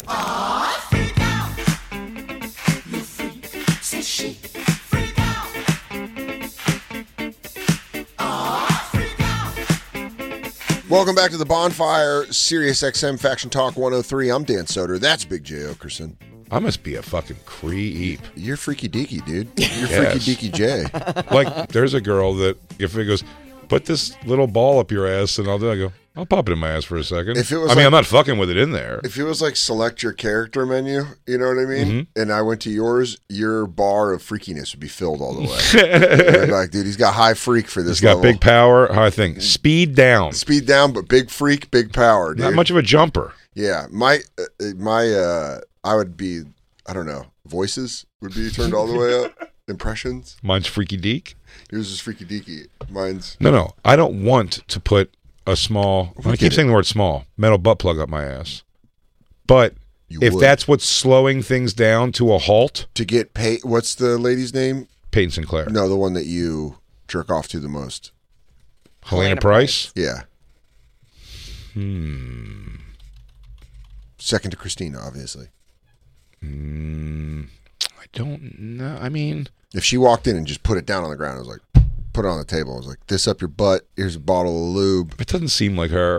Welcome back to the Bonfire, Sirius XM Faction Talk 103. I'm Dan Soder. That's Big J. Okerson. I must be a fucking creep. You're freaky deaky, dude. You're Yes. freaky deaky J. Like, there's a girl that if it goes, put this little ball up your ass, and I'll pop it in my ass for a second. If it was I'm not fucking with it in there. If it was like select your character menu, you know what I mean? Mhm. And I went to yours, your bar of freakiness would be filled all the way. You'd be like, dude, he's got high freak for this He's got level. big power. High thing. Speed down. Speed down, but big freak, big power, dude. Not much of a jumper. Yeah, I would be, I don't know, voices would be turned all the way up. Impressions. Mine's freaky deek. Yours is freaky deaky. Mine's No. I don't want to put a small, I keep get saying the word small, metal butt plug up my ass. But if would. that's what's slowing things down to a halt. To get paid, what's the lady's name? Peyton Sinclair. No, the one that you jerk off to the most. Helena Price? Yeah. Second to Christina, obviously. I don't know. I mean, if she walked in and just put it down on the ground, I was like, put it on the table. I was like, this up your butt. Here's a bottle of lube. It doesn't seem like her.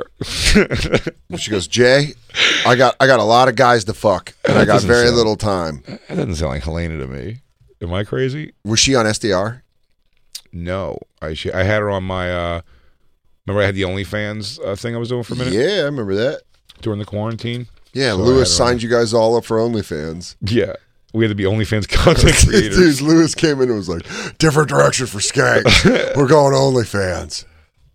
She goes, Jay, I got a lot of guys to fuck, and I got very little time. That doesn't sound like Helena to me. Am I crazy? Was she on SDR? No, I had her on my. Remember, I had the OnlyFans thing I was doing for a minute. Yeah, I remember that during the quarantine. Yeah, So Lewis signed you guys all up for OnlyFans. Yeah, we had to be OnlyFans content creators. Dude, Lewis came in and was like, different direction for skanks. We're going OnlyFans.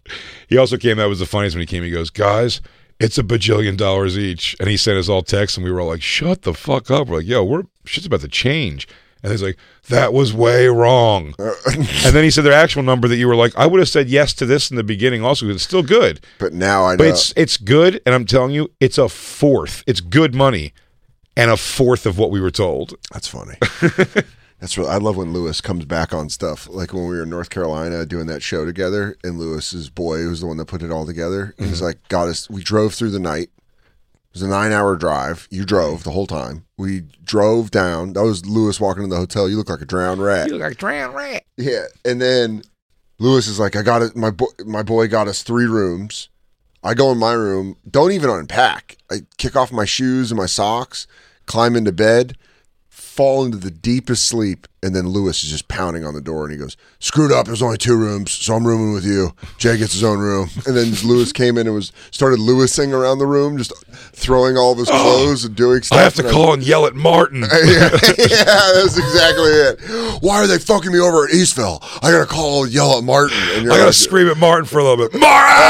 He also came. That was the funniest when he came. He goes, guys, it's $1 bajillion each, and he sent us all texts, and we were all like, shut the fuck up. We're like, yo, shit's about to change. And he's like, that was way wrong. And then he said their actual number that you were like, I would have said yes to this in the beginning also, because it's still good. But now I know. But it's good, and I'm telling you, it's a fourth. It's good money, and a fourth of what we were told. That's funny. That's what I love when Lewis comes back on stuff. Like when we were in North Carolina doing that show together, and Lewis's boy was the one that put it all together. And he's like, got us. We drove through the night. It was a 9-hour drive. You drove the whole time. We drove down. That was Lewis walking in the hotel. You look like a drowned rat. You look like a drowned rat. Yeah. And then Lewis is like, I got it. My boy got us 3 rooms. I go in my room. Don't even unpack. I kick off my shoes and my socks, climb into bed, fall into the deepest sleep, and then Lewis is just pounding on the door, and he goes, screwed up, there's only 2 rooms, so I'm rooming with you. Jay gets his own room. And then Lewis came in and started Lewising around the room, just throwing all of his clothes and doing stuff. I have to call and yell at Martin. Yeah, that's exactly it. Why are they fucking me over at Eastville? I gotta call and yell at Martin. And I gotta scream at Martin for a little bit.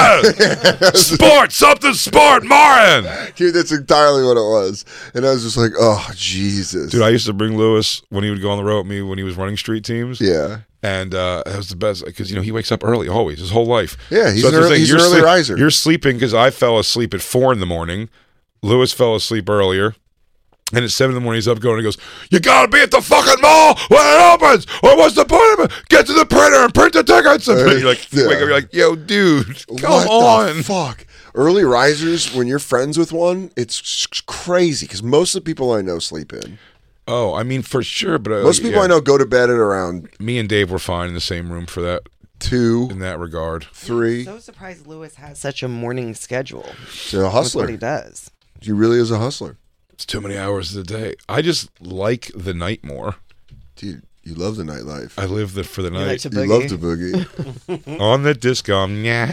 Martin! Sport! Something sport! Martin! Dude, that's entirely what it was. And I was just like, oh, Jesus. Dude, I used to bring Lewis when he would go on the road with me when he was running street teams. Yeah. And that was the best because, he wakes up early always, his whole life. Yeah, he's So an that's the early, thing. he's an early riser. You're sleeping because I fell asleep at 4 a.m. Lewis fell asleep earlier. And at 7 a.m. he's up going and he goes, you gotta be at the fucking mall when it opens! Or what's the point of it? Get to the printer and print the tickets! And you're like, you wake up, you're like, yo, dude, come on. The fuck? Early risers, when you're friends with one, it's crazy because most of the people I know sleep in. Oh, I mean, for sure, but most people I know go to bed at around. Me and Dave were fine in the same room for that. 2 in that regard. 3. I'm so surprised Lewis has such a morning schedule. He's a hustler. That's what he does. He really is a hustler. It's too many hours a day. I just like the night more. Dude, you love the nightlife. I live for the night. like to You love to boogie. On the disco.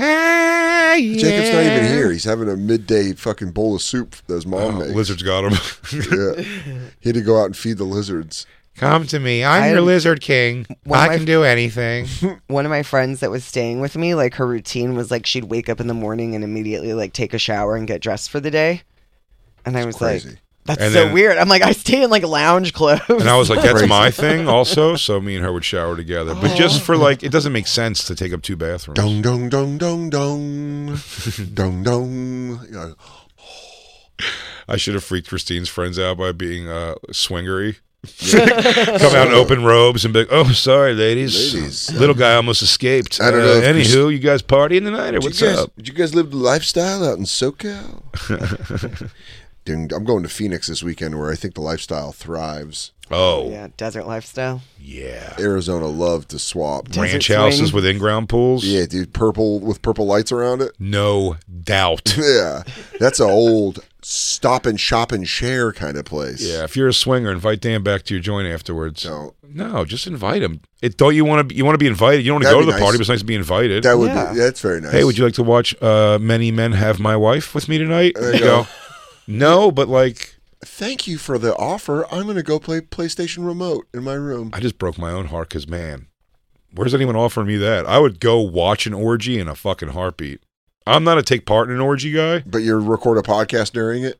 Yeah. Jacob's not even here. He's having a midday fucking bowl of soup that his mom makes. Lizards got him. Yeah. He had to go out and feed the lizards. Come to me. I'm your lizard king. I can do anything. One of my friends that was staying with me, like her routine was like she'd wake up in the morning and immediately like take a shower and get dressed for the day. And I was crazy. like, that's And so then- weird. I'm like, I stay in like lounge clothes. And I was like, that's my thing also. So me and her would shower together. But just for like, it doesn't make sense to take up 2 bathrooms. Dong, dong, dong, dong, dong. Dong, dong. You know, I should have freaked Christine's friends out by being swingery. Come out in open robes and be like, oh, sorry, ladies. Little guy almost escaped. I don't know if Anywho, you guys partying tonight or what's up? Did you guys live the lifestyle out in SoCal? Dude, I'm going to Phoenix this weekend where I think the lifestyle thrives. Oh. Yeah, desert lifestyle. Yeah. Arizona loved to swap. Ranch houses with in-ground pools? Yeah, dude, purple with purple lights around it. No doubt. Yeah, that's an old stop and shop and share kind of place. Yeah, if you're a swinger, invite Dan back to your joint afterwards. No, just invite him. Don't you want to be invited? You don't want to That'd go to be the nice. party, but it's nice to be invited. That would be. That's very nice. Hey, would you like to watch Many Men Have My Wife with me tonight? There you go. No, but like, thank you for the offer. I'm going to go play PlayStation Remote in my room. I just broke my own heart because, man, where's anyone offering me that? I would go watch an orgy in a fucking heartbeat. I'm not a take part in an orgy guy. But you record a podcast during it?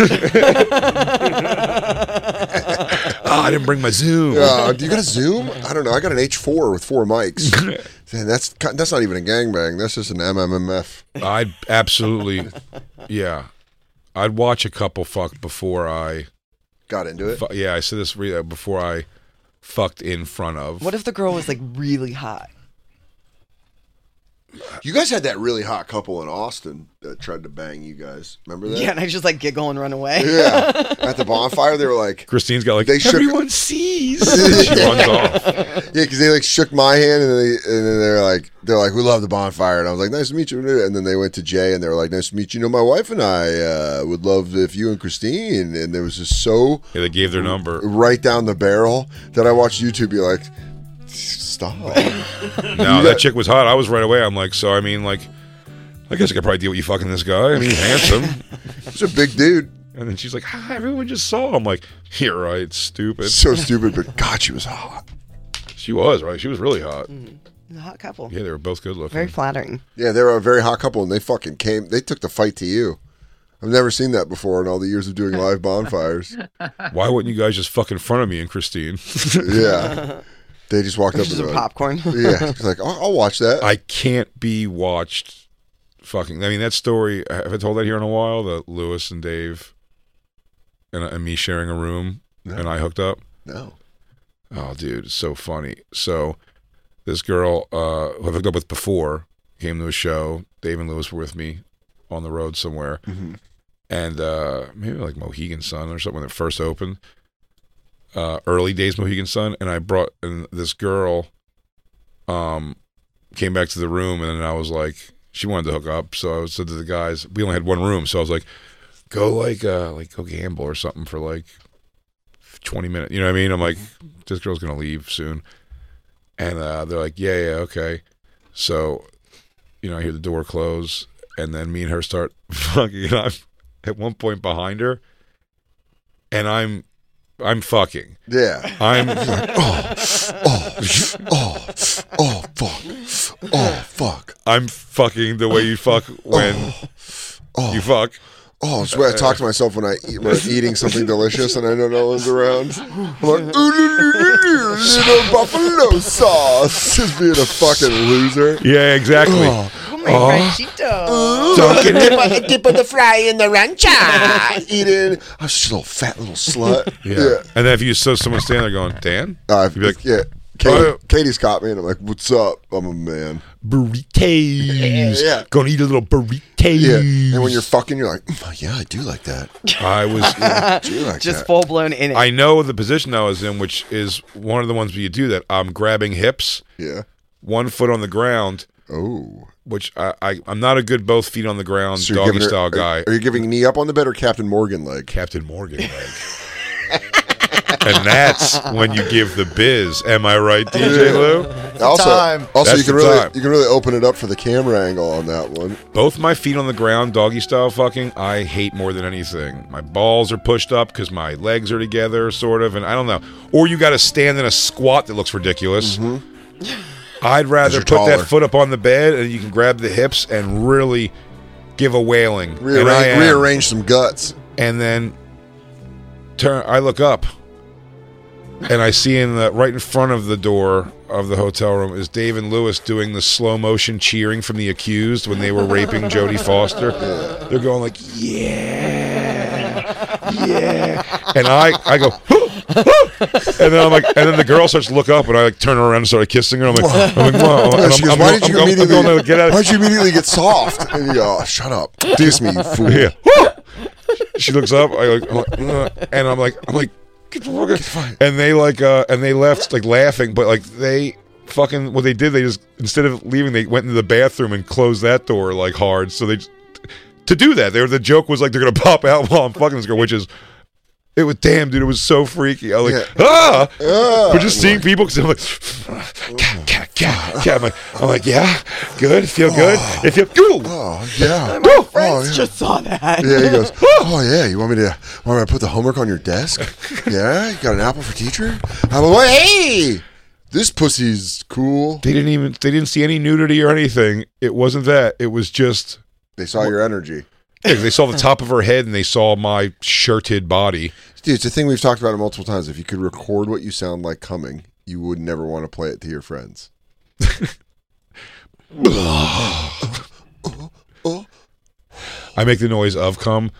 I didn't bring my Zoom. Do you got a Zoom? I don't know. I got an H4 with 4 mics. Man, that's not even a gangbang. That's just an MMMF. I'd absolutely, yeah. I'd watch a couple fuck before I got into it. Yeah, I said this before I fucked in front of. What if the girl was like really hot? You guys had that really hot couple in Austin that tried to bang you guys. Remember that? Yeah, and I just like giggle and run away. Yeah. At the bonfire, they were like... Christine's got like, everyone sees. She runs off. Yeah, because they like shook my hand and then they're like, we love the bonfire. And I was like, nice to meet you. And then they went to Jay and they were like, nice to meet you. You know, my wife and I would love if you and Christine. And there was just so... Yeah, they gave their number. Right down the barrel that I watched YouTube be like... Stop. No, that chick was hot. I was right away. I'm like, so I mean, like, I guess I could probably deal with you fucking this guy. I mean, he's handsome. He's a big dude. And then she's like, everyone just saw. I'm like, you're right, stupid. So stupid, but God, she was hot. She was, right? She was really hot. A hot couple. Yeah, they were both good looking. Very flattering. Yeah, they were a very hot couple, and they fucking came. They took the fight to you. I've never seen that before in all the years of doing live bonfires. Why wouldn't you guys just fuck in front of me and Christine? Yeah. They just walked up Just and some popcorn. Yeah, it's like I'll watch that. I can't be watched fucking. I mean, that story, have I told that here in a while? The Lewis and Dave and me sharing a room and I hooked up? No. Oh, dude, it's so funny. So this girl who I've hooked up with before came to a show. Dave and Lewis were with me on the road somewhere. Mm-hmm. And maybe like Mohegan Sun or something when it first opened. Early days Mohegan Sun, and I brought and this girl came back to the room, and then I was like, she wanted to hook up, so I said to the guys, we only had one room, so I was like, go go gamble or something for like 20 minutes, you know what I mean? I'm like, this girl's gonna leave soon, and they're like, yeah, okay. So, you know, I hear the door close, and then me and her start fucking, and I'm at one point behind her, and I'm fucking. Yeah. I'm fuck. I'm fucking the way you fuck when you fuck. Oh, it's the way I talk to myself when I'm eating something delicious and I know no one's around. I'm like, little buffalo sauce. Just being a fucking loser. Yeah, exactly. Dip of the fry in the rancha. Eating. I was just a little fat little slut. Yeah. And then if you saw someone standing there going, Dan? You'd be like, yeah. Katie's caught me and I'm like, what's up? I'm a man. Burritos. Yeah. Gonna eat a little burritos. Yeah. And when you're fucking, you're like, oh, yeah, I do like that. I was just full blown in it. I know the position I was in, which is one of the ones where you do that. I'm grabbing hips. Yeah. 1 foot on the ground. Oh. Which I'm not a good both feet on the ground So you're doggy giving her- style guy. Are you giving knee up on the bed or Captain Morgan leg? Captain Morgan leg. And that's when you give the biz. Am I right, DJ Lou? Also, That's you can really open it up for the camera angle on that one. Both my feet on the ground, doggy style fucking, I hate more than anything. My balls are pushed up because my legs are together, sort of, and I don't know. Or you got to stand in a squat that looks ridiculous. I'd rather put taller. that foot up on the bed and you can grab the hips and really give a wailing. And I am. Rearrange some guts. And then I look up, and I see right in front of the door of the hotel room is Dave and Lewis doing the slow motion cheering from The Accused when they were raping Jodie Foster. They're going like, yeah. And I go, and then I'm like, and then the girl starts to look up, and I like turn her around and start kissing her. I'm like, wow. She goes, why did you immediately get soft? And you go, oh, shut up, diss me, you fool. Yeah. She looks up, and I'm like, get the fuck. And they and they left like laughing, but like they fucking what they did, they just instead of leaving, they went into the bathroom and closed that door like hard. So to do that, the joke was like they're gonna pop out while I'm fucking this girl, which is. It was damn, dude. It was so freaky. I was like, but just seeing people because I'm like, I'm like, yeah, good, feel good. If you, yeah, my friends just saw that. Yeah, he goes, oh yeah, you want me to put the homework on your desk? Yeah, you got an apple for teacher? I'm like, hey, this pussy's cool. They didn't see any nudity or anything. It wasn't that. It was just they saw your energy. Yeah, they saw the top of her head and they saw my shirted body. Dude, it's a thing we've talked about it multiple times. If you could record what you sound like coming, you would never want to play it to your friends. I make the noise of cum.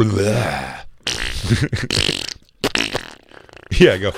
Yeah, I go,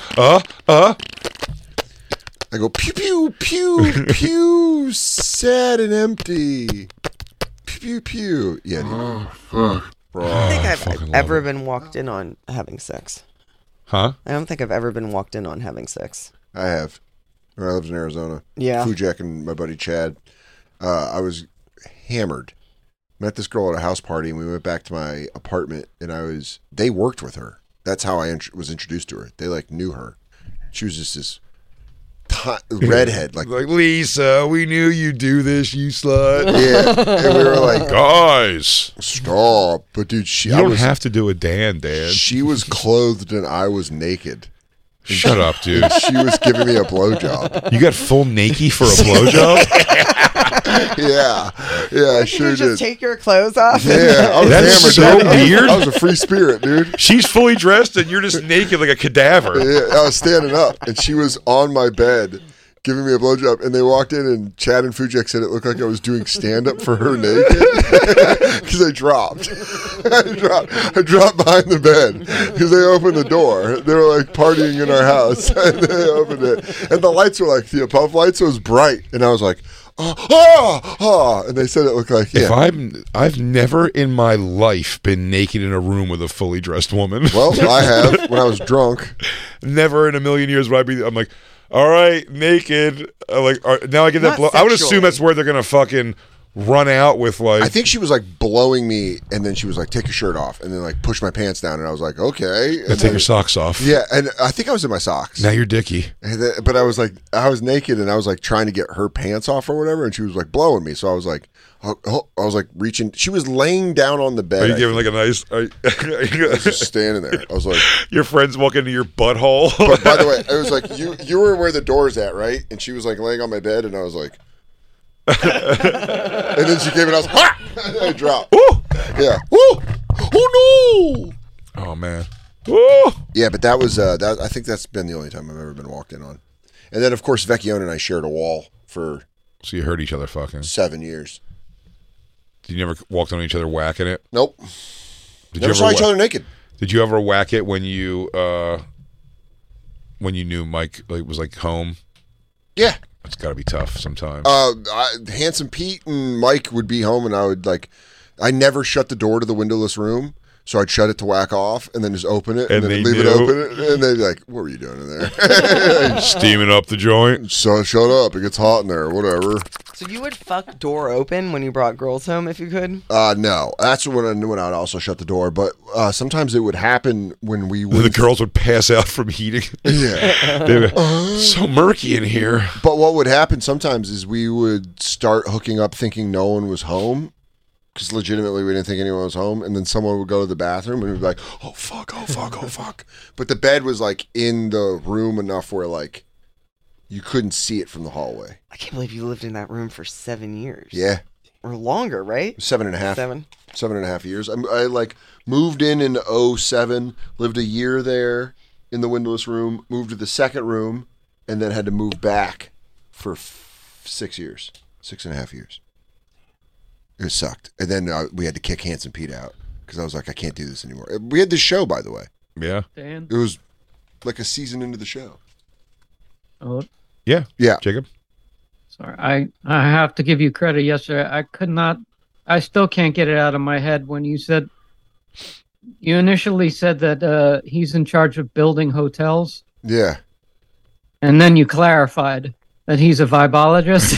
I go, pew, pew, pew, pew, sad and empty. Pew, pew. Yeah, dude. I don't think I've ever been walked in on having sex. Huh? I don't think I've ever been walked in on having sex. I have. When I lived in Arizona. Yeah. Fujek and my buddy Chad. I was hammered. Met this girl at a house party, and we went back to my apartment, and they worked with her. That's how I was introduced to her. They, like, knew her. She was just this redhead. Like Lisa, we knew you'd do this, you slut. Yeah. And we were like, guys, stop. But, dude, you don't have to do a Dan. She was clothed, and I was naked. Shut up, dude. She was giving me a blowjob. You got full naked for a blowjob? Yeah, I sure did. You just did. take your clothes off? Yeah, I was That's hammered. so weird. I was a free spirit, dude. She's fully dressed and you're just naked like a cadaver. Yeah, I was standing up, and she was on my bed giving me a blowjob, and they walked in, and Chad and Fujek said it looked like I was doing stand-up for her naked because I dropped. I dropped behind the bed because they opened the door. They were like partying in our house, and they opened it, and the lights were like the puff lights. It was bright, and I was like, and they said it looked like, yeah. I've never in my life been naked in a room with a fully dressed woman. Well, I have when I was drunk. Never in a million years would I be. I'm like, all right, naked. Now I get that blow. I would assume that's where they're gonna fucking run out with like. I think she was like blowing me, and then she was like, "Take your shirt off," and then like push my pants down, and I was like, "Okay." And take your socks off. Yeah, and I think I was in my socks. Now you're dicky. But I was naked, and I was like trying to get her pants off or whatever, and she was like blowing me. So I was like, reaching. She was laying down on the bed. Are you giving like a nice? I was just standing there. I was like, your friends walk into your butthole. But by the way, it was like you were where the door's at, right? And she was like laying on my bed, and I was like. And then she came and I was and I dropped. Ooh. Yeah. Ooh. Oh no. Oh man. Ooh. Yeah, but that was that. I think that's been the only time I've ever been walked in on. And then of course Vecchione and I shared a wall for. So you heard each other fucking 7 years. You never walked on each other whacking it? Nope. Never saw each other naked. Did you ever whack it when you knew Mike was like home? Yeah. It's got to be tough sometimes. Handsome Pete and Mike would be home, and I never shut the door to the windowless room, so I'd shut it to whack off, and then just open it, and then leave it open, and they'd be like, "What were you doing in there?" Steaming up the joint. So shut up, it gets hot in there, whatever. So you would fuck door open when you brought girls home if you could? No, that's when I'd also shut the door. But sometimes it would happen when the girls would pass out from heating. Yeah, so murky in here. But what would happen sometimes is we would start hooking up thinking no one was home. Because legitimately we didn't think anyone was home, and then someone would go to the bathroom and we'd be like, "Oh fuck, oh fuck, oh fuck!" But the bed was like in the room enough where like you couldn't see it from the hallway. I can't believe you lived in that room for 7 years. Yeah, Or longer, right? 7.5. 7. 7.5 years. I like moved in 2007, lived a year there in the windowless room, moved to the second room, and then had to move back for 6 years. 6.5 years. It sucked. And then we had to kick Hanson Pete out because I was like, I can't do this anymore. We had this show, by the way. Yeah. Dan? It was like a season into the show. Oh, Yeah. Yeah. Jacob? sorry. I have to give you credit. Yesterday, I still can't get it out of my head when you initially said that he's in charge of building hotels. Yeah. And then you clarified that he's a vibologist.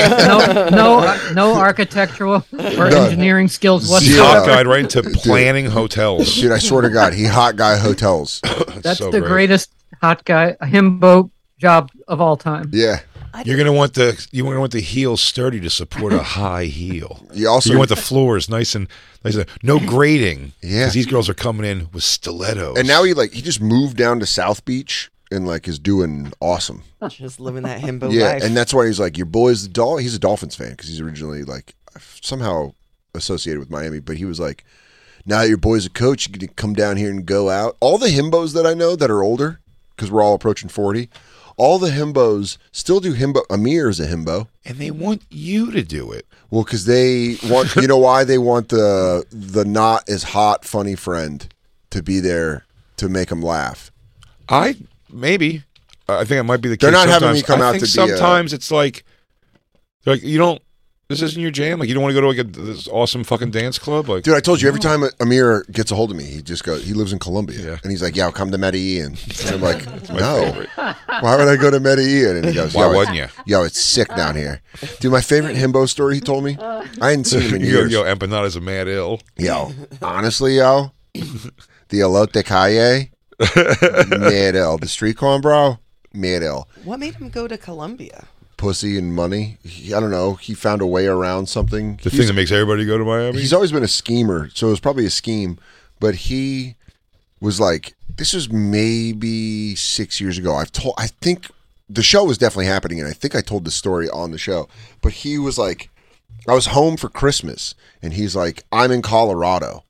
no architectural or engineering skills whatsoever. Hot guy right into planning hotels. Dude, I swear to God, he hot guy hotels. That's so the greatest hot guy himbo job of all time. Yeah. You're gonna want the heel sturdy to support a high heel. You also want the floors nice and no grading. Yeah, because these girls are coming in with stilettos. And now he just moved down to South Beach and is doing awesome. Just living that himbo Yeah, life. and that's why he's like, your boy's he's a Dolphins fan because he's originally somehow associated with Miami, but he was like, now that your boy's a coach, you can come down here and go out. All the himbos that I know that are older, because we're all approaching 40. All the himbos still do himbo. Amir is a himbo. And they want you to do it. Well, because they want, you know why? They want the not as hot, funny friend to be there to make them laugh. Maybe. I think it might be the case. They're not having sometimes. me come I out think to be sometimes it's like you don't, this isn't your jam? You don't want to go to this awesome fucking dance club? Dude, I told you, every time Amir gets a hold of me, he just goes, he lives in Colombia. And he's like, yeah, come to Medellin. And I'm like, no. Why would I go to Medellin? And he goes, why wouldn't you? Yo, it's sick down here. Dude, my favorite himbo story he told me, I hadn't seen him in years. Yo, Empanadas a mad ill. Yo, honestly, the elote calle, mad ill. The street corn, bro, mad ill. What made him go to Colombia? Pussy and money. I don't know. He found a way around something. The thing that makes everybody go to Miami? He's always been a schemer, so it was probably a scheme. But he was like, this was maybe 6 years ago. I think the show was definitely happening, and I think I told the story on the show. But he was like, I was home for Christmas, and he's like, I'm in Colorado.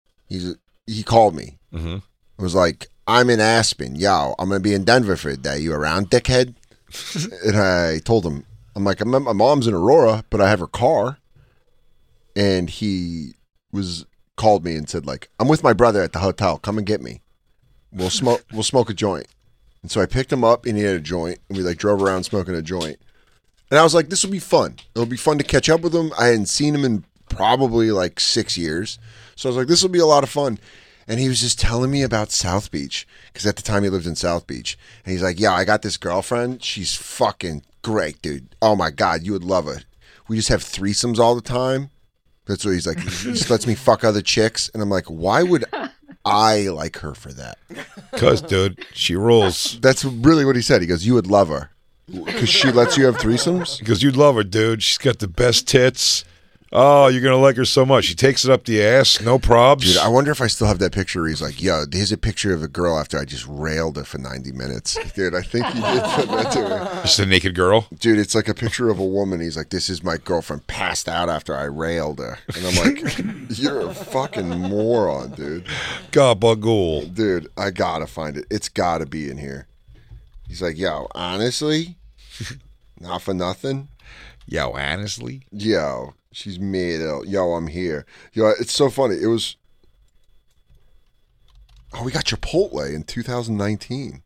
He called me. Mm-hmm. It was like, I'm in Aspen. Yo, I'm going to be in Denver for a day. You around, dickhead? And I told him, I'm like, my mom's in Aurora, but I have her car. And he called me and said, I'm with my brother at the hotel. Come and get me. We'll smoke a joint. And so I picked him up and he had a joint, and we drove around smoking a joint. And I was like, this will be fun. It'll be fun to catch up with him. I hadn't seen him in probably 6 years. So I was like, this will be a lot of fun. And he was just telling me about South Beach, because at the time he lived in South Beach. And he's like, yeah, I got this girlfriend. She's fucking great, dude. Oh, my God, you would love her. We just have threesomes all the time. That's what he's like. He just lets me fuck other chicks. And I'm like, why would I like her for that? Because, dude, she rules. That's really what he said. He goes, you would love her. Because she lets you have threesomes? Because you'd love her, dude. She's got the best tits. Oh, you're going to like her so much. She takes it up the ass, no probs. Dude, I wonder if I still have that picture where he's like, yo, here's a picture of a girl after I just railed her for 90 minutes. Dude, I think he did send that to me. Just a naked girl? Dude, it's like a picture of a woman. He's like, this is my girlfriend passed out after I railed her. And I'm like, you're a fucking moron, dude. Gabagool. Dude, I got to find it. It's got to be in here. He's like, yo, honestly, not for nothing. Yo, honestly? Yo. She's made out. Yo, I'm here. Yo, it's so funny. It was. Oh, we got Chipotle in 2019.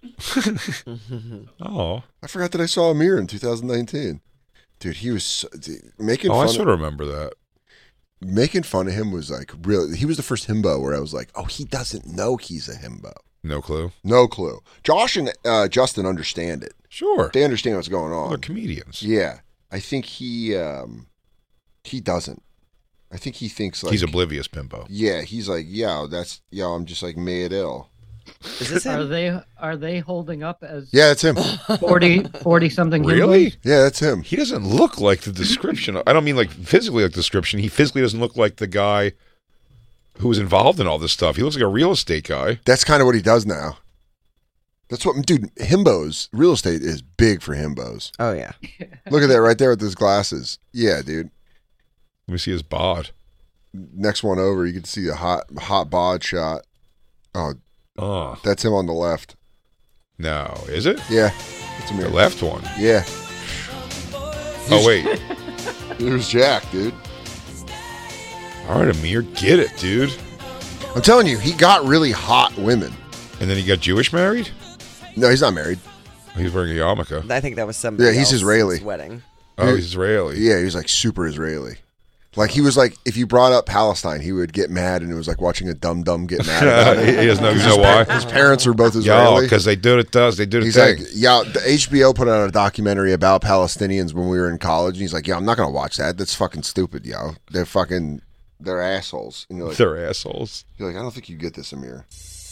Oh. I forgot that I saw Amir in 2019. Dude, he was making fun. I sort of remember that. Making fun of him was really. He was the first himbo where I was like, oh, he doesn't know he's a himbo. No clue. No clue. Josh and Justin understand it. Sure. They understand what's going on. They're comedians. Yeah. I think he doesn't. I think he thinks he's oblivious, Pimpo. Yeah, he's like, I'm just made ill. Is this him? Are they holding up as? Yeah, that's him. 40 something. Really? Himbos? Yeah, that's him. He doesn't look like the description. I don't mean physically like the description. He physically doesn't look like the guy who was involved in all this stuff. He looks like a real estate guy. That's kind of what he does now. That's what, dude, himbos, real estate is big for himbos. Oh, yeah. Look at that right there with his glasses. Yeah, dude. Let me see his bod. Next one over, you can see a hot bod shot. Oh, that's him on the left. No, is it? Yeah, it's Amir. The left one. Yeah. Oh wait, there's Jack, dude. All right, Amir, get it, dude. I'm telling you, he got really hot women. And then he got Jewish married? No, he's not married. He's wearing a yarmulke. I think that was somebody. Yeah, he's else's Israeli. Wedding. Oh, he's Israeli. Yeah, he was like super Israeli. Like he was like, if you brought up Palestine, he would get mad, and it was like watching a dumb get mad about it. He doesn't know, you know why? His parents were both Israeli. Yeah, because they did it. They did it. He's like, yeah, the HBO put out a documentary about Palestinians when we were in college, and he's like, yeah, I'm not gonna watch that. That's fucking stupid, yo. They're assholes. And you're like, they're assholes. You're like, I don't think you get this, Amir.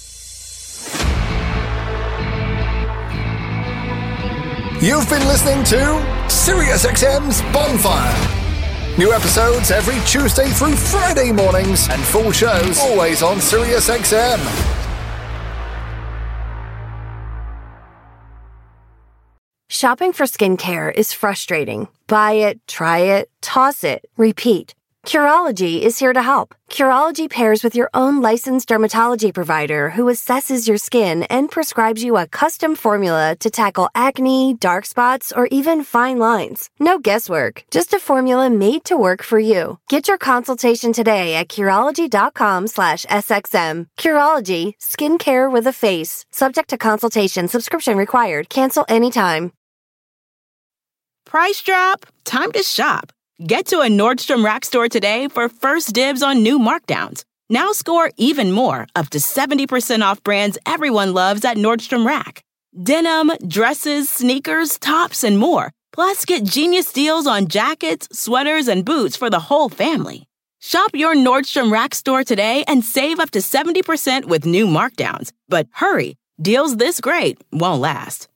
You've been listening to SiriusXM's Bonfire. New episodes every Tuesday through Friday mornings, and full shows always on SiriusXM. Shopping for skincare is frustrating. Buy it, try it, toss it, repeat. Curology is here to help. Curology pairs with your own licensed dermatology provider who assesses your skin and prescribes you a custom formula to tackle acne, dark spots, or even fine lines. No guesswork, just a formula made to work for you. Get your consultation today at Curology.com/SXM. Curology, skincare with a face. Subject to consultation, subscription required. Cancel anytime. Price drop? Time to shop. Get to a Nordstrom Rack store today for first dibs on new markdowns. Now score even more, up to 70% off brands everyone loves at Nordstrom Rack. Denim, dresses, sneakers, tops, and more. Plus, get genius deals on jackets, sweaters, and boots for the whole family. Shop your Nordstrom Rack store today and save up to 70% with new markdowns. But hurry, deals this great won't last.